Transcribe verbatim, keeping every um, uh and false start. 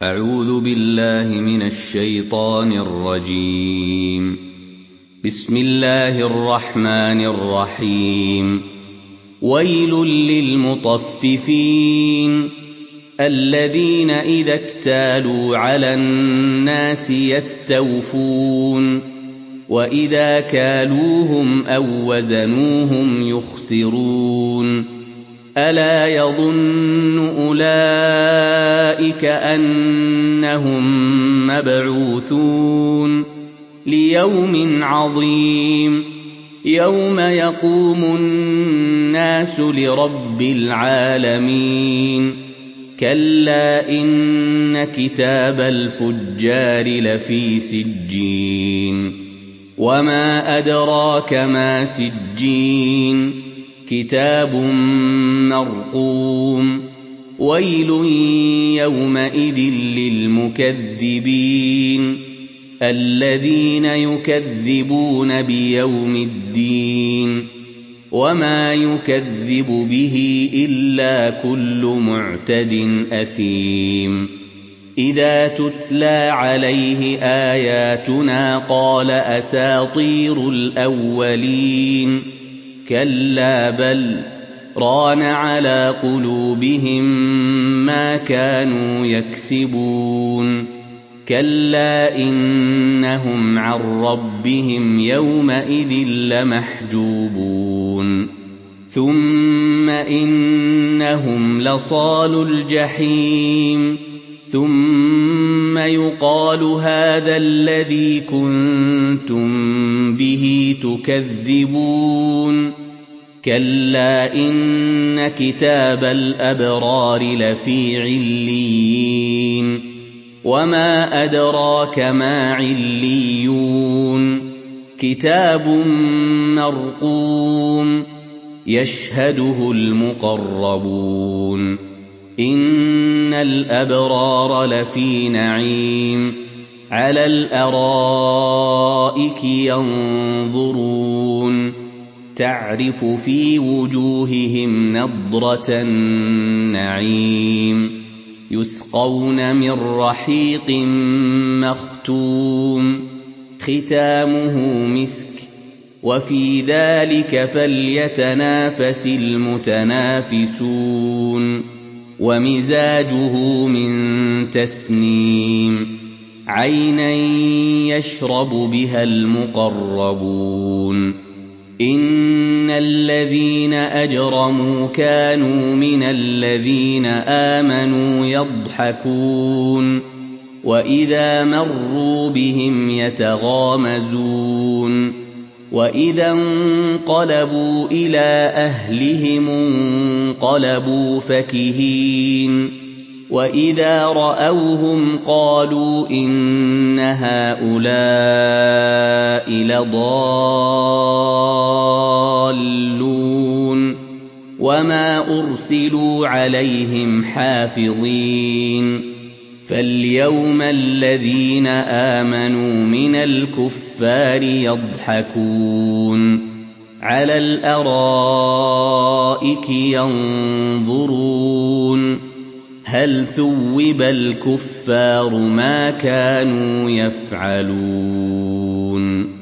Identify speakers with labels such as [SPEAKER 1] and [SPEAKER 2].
[SPEAKER 1] أعوذ بالله من الشيطان الرجيم. بسم الله الرحمن الرحيم. ويل للمطففين الذين إذا اكتالوا على الناس يستوفون وإذا كالوهم أو وزنوهم يخسرون ألا يظن أولئك أنهم مبعوثون ليوم عظيم يوم يقوم الناس لرب العالمين كلا إن كتاب الفجار لفي سجين وما أدراك ما سجين كتاب مرقوم ويل يومئذ للمكذبين الذين يكذبون بيوم الدين وما يكذب به إلا كل معتد أثيم إذا تتلى عليه آياتنا قال أساطير الأولين كلا بل ران على قلوبهم ما كانوا يكسبون كلا إنهم عن ربهم يومئذ لمحجوبون ثم إنهم لصالو الجحيم ثم يقال هذا الذي كنتم به تكذبون كلا إن كتاب الأبرار لفي عليين وما أدراك ما عليون كتاب مرقوم يشهده المقربون إن الأبرار لفي نعيم على الأرائك ينظرون تعرف في وجوههم نضرة النعيم يسقون من رحيق مختوم ختامه مسك وفي ذلك فليتنافس المتنافسون ومزاجه من تسنيم عينا يشرب بها المقربون إن الذين أجرموا كانوا من الذين آمنوا يضحكون وإذا مروا بهم يتغامزون وإذا انقلبوا إلى أهلهم انقلبوا فكهين وإذا رأوهم قالوا إن هؤلاء لضالون وما أرسلوا عليهم حافظين فاليوم الذين آمنوا من الكفار يضحكون على الأرائك ينظرون هل ثوب الكفار ما كانوا يفعلون